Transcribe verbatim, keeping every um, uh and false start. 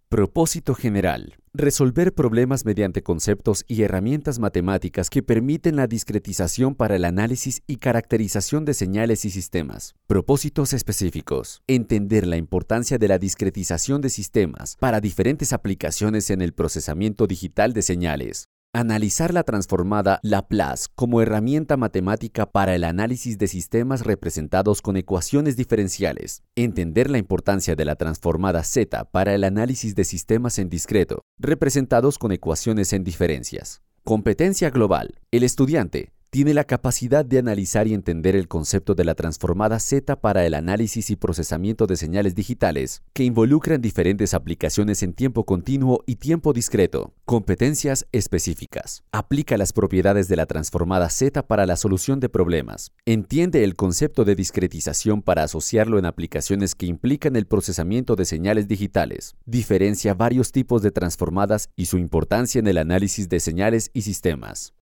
Propósito general. Resolver problemas mediante conceptos y herramientas matemáticas que permiten la discretización para el análisis y caracterización de señales y sistemas. Propósitos específicos. Entender la importancia de la discretización de sistemas para diferentes aplicaciones en el procesamiento digital de señales. Analizar la transformada Laplace como herramienta matemática para el análisis de sistemas representados con ecuaciones diferenciales. Entender la importancia de la transformada Z para el análisis de sistemas en discreto, representados con ecuaciones en diferencias. Competencia global. El estudiante tiene la capacidad de analizar y entender el concepto de la transformada Z para el análisis y procesamiento de señales digitales que involucran diferentes aplicaciones en tiempo continuo y tiempo discreto. Competencias específicas. Aplica las propiedades de la transformada Z para la solución de problemas. Entiende el concepto de discretización para asociarlo en aplicaciones que implican el procesamiento de señales digitales. Diferencia varios tipos de transformadas y su importancia en el análisis de señales y sistemas.